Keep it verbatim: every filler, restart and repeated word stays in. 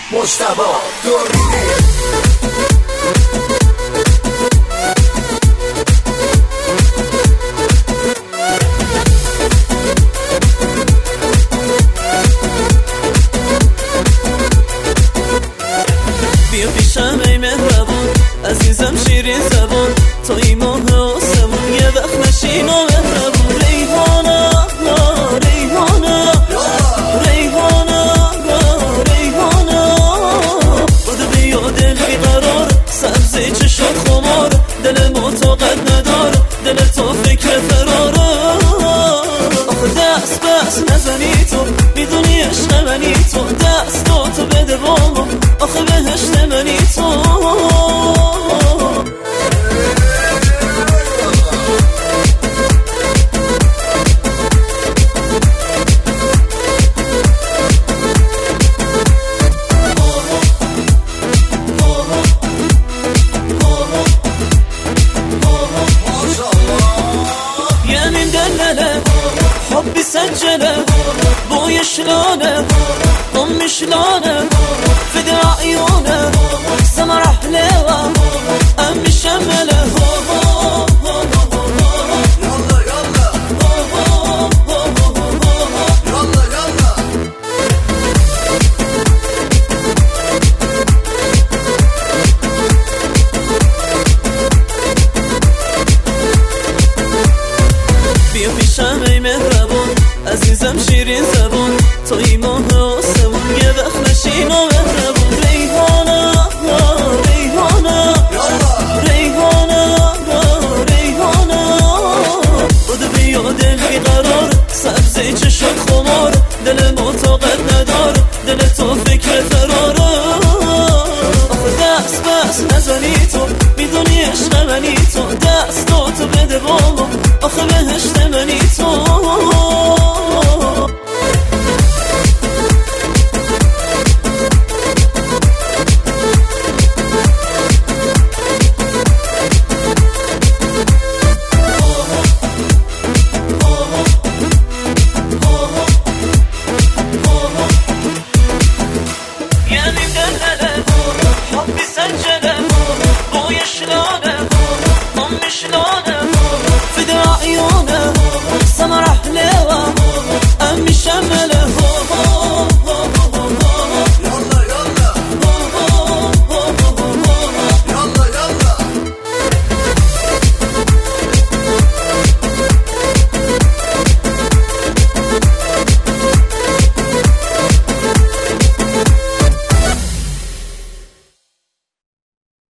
مجتبی دوربین. بیا پیشم ای مهربون، عزیزم شیرین زبون، توی ماه آسمون یه وقت نشین و مهربون. ریحانه ریحانه ریحانه ریحانه، بده بیا دل بیقرار، سبزی چشم خمار، دل ما طاقت ندار، دل تو فکر فراره. آخه دست بس نزنی تو، میدونی عشق منی تو، دستاتو بده با ما، آخه بهشت منی تو. يمين دلله حبي سجله بوي شلونه ضمي شلونه فدى عيونه سمر حليوه امي شمله. يلا يلا يلا يلا. بیا پیشم ای مهربون، عزیزم شیرین زبون، توی ماه آسمون یه وقت نشین و مهربون. ریحانه ریحانه ریحانه ریحانه، بده بیا دل بیقرار، سبزی چشم خمار، دل ما طاقت نداره،